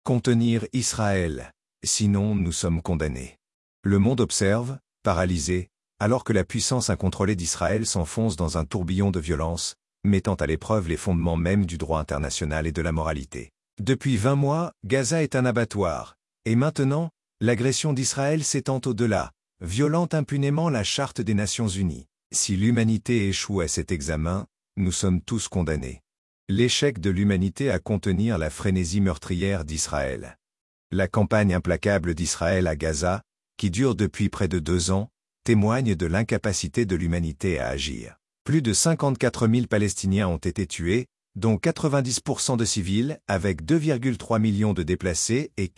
Contenir Israël, sinon nous sommes condamnés. Le monde observe, paralysé, alors que la puissance incontrôlée d'Israël s'enfonce dans un tourbillon de violence, mettant à l'épreuve les fondements mêmes du droit international et de la moralité. Depuis 20 mois, Gaza est un abattoir, et maintenant, l'agression d'Israël s'étend au-delà, violant impunément la Charte des Nations Unies. Si l'humanité échoue à cet examen, nous sommes tous condamnés. L'échec de l'humanité à contenir la frénésie meurtrière d'Israël. La campagne implacable d'Israël à Gaza, qui dure depuis près de 2 ans, témoigne de l'incapacité de l'humanité à agir. Plus de 54 000 Palestiniens ont été tués, dont 90% de civils, avec 2,3 millions de déplacés et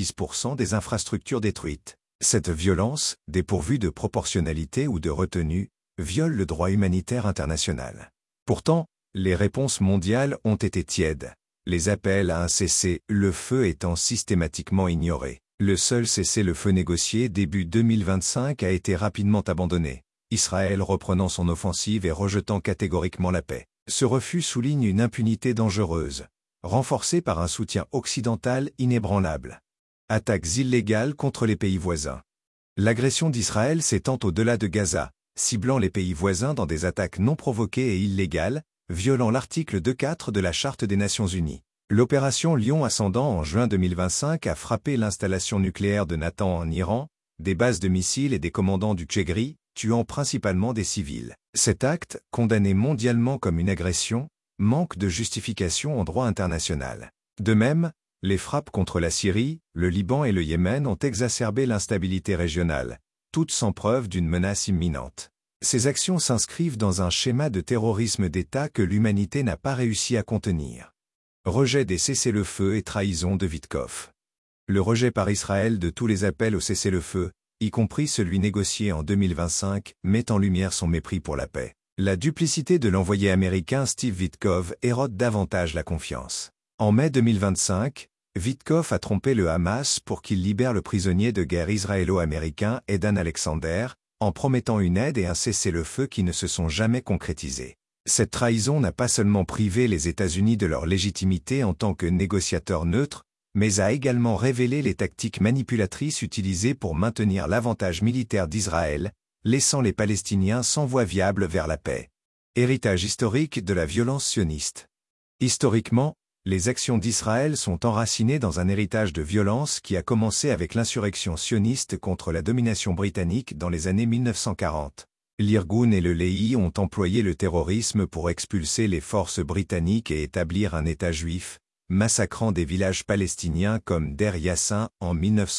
90% des infrastructures détruites. Cette violence, dépourvue de proportionnalité ou de retenue, viole le droit humanitaire international. Pourtant, les réponses mondiales ont été tièdes, les appels à un cessez-le-feu étant systématiquement ignorés. Le seul cessez-le-feu négocié début 2025 a été rapidement abandonné, Israël reprenant son offensive et rejetant catégoriquement la paix. Ce refus souligne une impunité dangereuse, renforcée par un soutien occidental inébranlable. Attaques illégales contre les pays voisins. L'agression d'Israël s'étend au-delà de Gaza, ciblant les pays voisins dans des attaques non provoquées et illégales, violant l'article 2.4 de la Charte des Nations Unies. L'opération Lion Ascendant en juin 2025 a frappé l'installation nucléaire de Natanz en Iran, des bases de missiles et des commandants du Tchegri, tuant principalement des civils. Cet acte, condamné mondialement comme une agression, manque de justification en droit international. De même, les frappes contre la Syrie, le Liban et le Yémen ont exacerbé l'instabilité régionale, toutes sans preuve d'une menace imminente. Ces actions s'inscrivent dans un schéma de terrorisme d'État que l'humanité n'a pas réussi à contenir. Rejet des cessez-le-feu et trahison de Witkoff. Le rejet par Israël de tous les appels au cessez-le-feu, y compris celui négocié en 2025, met en lumière son mépris pour la paix. La duplicité de l'envoyé américain Steve Witkoff érode davantage la confiance. En mai 2025, Witkoff a trompé le Hamas pour qu'il libère le prisonnier de guerre israélo-américain Edan Alexander, en promettant une aide et un cessez-le-feu qui ne se sont jamais concrétisés. Cette trahison n'a pas seulement privé les États-Unis de leur légitimité en tant que négociateur neutre, mais a également révélé les tactiques manipulatrices utilisées pour maintenir l'avantage militaire d'Israël, laissant les Palestiniens sans voie viable vers la paix. Héritage historique de la violence sioniste. Historiquement, les actions d'Israël sont enracinées dans un héritage de violence qui a commencé avec l'insurrection sioniste contre la domination britannique dans les années 1940. L'Irgun et le Lehi ont employé le terrorisme pour expulser les forces britanniques et établir un État juif, massacrant des villages palestiniens comme Der Yassin en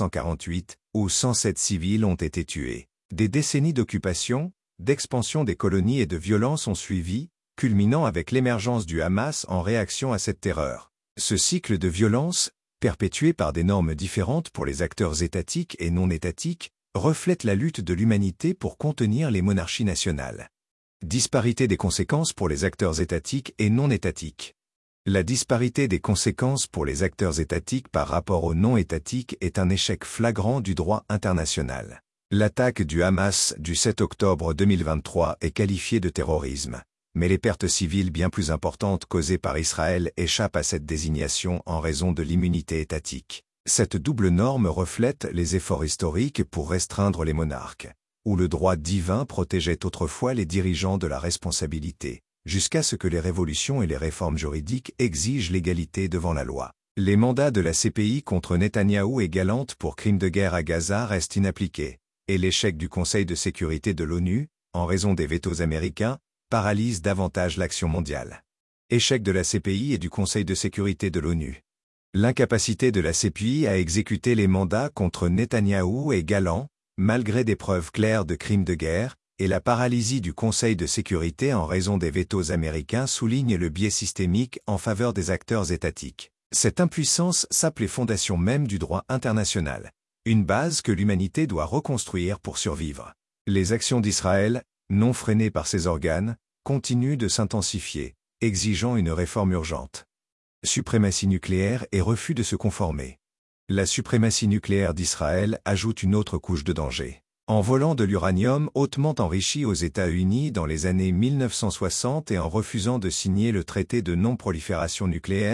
1948, où 107 civils ont été tués. Des décennies d'occupation, d'expansion des colonies et de violence ont suivi, culminant avec l'émergence du Hamas en réaction à cette terreur. Ce cycle de violence, perpétué par des normes différentes pour les acteurs étatiques et non étatiques, reflète la lutte de l'humanité pour contenir les monarchies nationales. Disparité des conséquences pour les acteurs étatiques et non étatiques. La disparité des conséquences pour les acteurs étatiques par rapport aux non étatiques est un échec flagrant du droit international. L'attaque du Hamas du 7 octobre 2023 est qualifiée de terrorisme. Mais les pertes civiles bien plus importantes causées par Israël échappent à cette désignation en raison de l'immunité étatique. Cette double norme reflète les efforts historiques pour restreindre les monarques, où le droit divin protégeait autrefois les dirigeants de la responsabilité, jusqu'à ce que les révolutions et les réformes juridiques exigent l'égalité devant la loi. Les mandats de la CPI contre Netanyahou et Gallant pour crimes de guerre à Gaza restent inappliqués, et l'échec du Conseil de sécurité de l'ONU, en raison des vétos américains, paralyse davantage l'action mondiale. Échec de la CPI et du Conseil de sécurité de l'ONU. L'incapacité de la CPI à exécuter les mandats contre Netanyahou et Gallant, malgré des preuves claires de crimes de guerre, et la paralysie du Conseil de sécurité en raison des vétos américains soulignent le biais systémique en faveur des acteurs étatiques. Cette impuissance sape les fondations mêmes du droit international, une base que l'humanité doit reconstruire pour survivre. Les actions d'Israël, non freinées par ses organes, continuent de s'intensifier, exigeant une réforme urgente. Suprématie nucléaire et refus de se conformer. La suprématie nucléaire d'Israël ajoute une autre couche de danger. En volant de l'uranium hautement enrichi aux États-Unis dans les années 1960 et en refusant de signer le traité de non-prolifération nucléaire,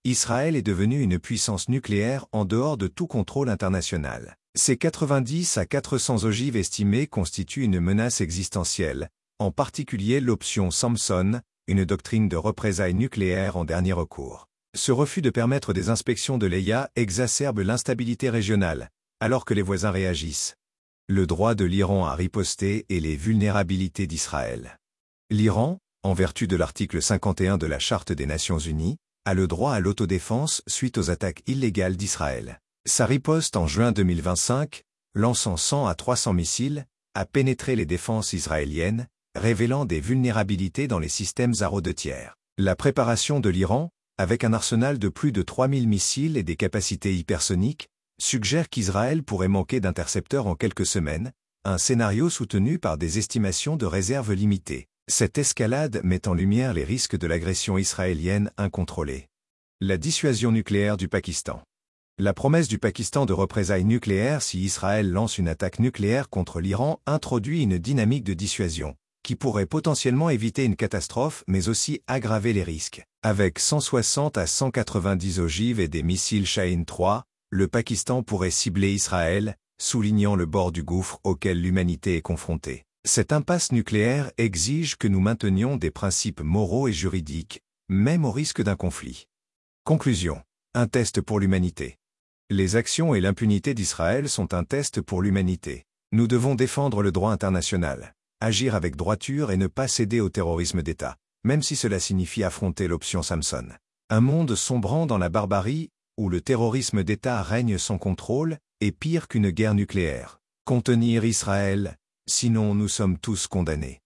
Israël est devenu une puissance nucléaire en dehors de tout contrôle international. Ces 90 à 400 ogives estimées constituent une menace existentielle, en particulier l'option Samson, une doctrine de représailles nucléaires en dernier recours. Ce refus de permettre des inspections de l'EIA exacerbe l'instabilité régionale, alors que les voisins réagissent. Le droit de l'Iran à riposter et les vulnérabilités d'Israël. L'Iran, en vertu de l'article 51 de la Charte des Nations Unies, a le droit à l'autodéfense suite aux attaques illégales d'Israël. Sa riposte en juin 2025, lançant 100 à 300 missiles, a pénétré les défenses israéliennes, révélant des vulnérabilités dans les systèmes Arrow de tiers. La préparation de l'Iran, avec un arsenal de plus de 3000 missiles et des capacités hypersoniques, suggère qu'Israël pourrait manquer d'intercepteurs en quelques semaines, un scénario soutenu par des estimations de réserves limitées. Cette escalade met en lumière les risques de l'agression israélienne incontrôlée. La dissuasion nucléaire du Pakistan. La promesse du Pakistan de représailles nucléaires si Israël lance une attaque nucléaire contre l'Iran introduit une dynamique de dissuasion, qui pourrait potentiellement éviter une catastrophe mais aussi aggraver les risques. Avec 160 à 190 ogives et des missiles Shahin 3, le Pakistan pourrait cibler Israël, soulignant le bord du gouffre auquel l'humanité est confrontée. Cette impasse nucléaire exige que nous maintenions des principes moraux et juridiques, même au risque d'un conflit. Conclusion. Un test pour l'humanité. Les actions et l'impunité d'Israël sont un test pour l'humanité. Nous devons défendre le droit international, agir avec droiture et ne pas céder au terrorisme d'État, même si cela signifie affronter l'option Samson. Un monde sombrant dans la barbarie, où le terrorisme d'État règne sans contrôle, est pire qu'une guerre nucléaire. Contenir Israël, sinon nous sommes tous condamnés.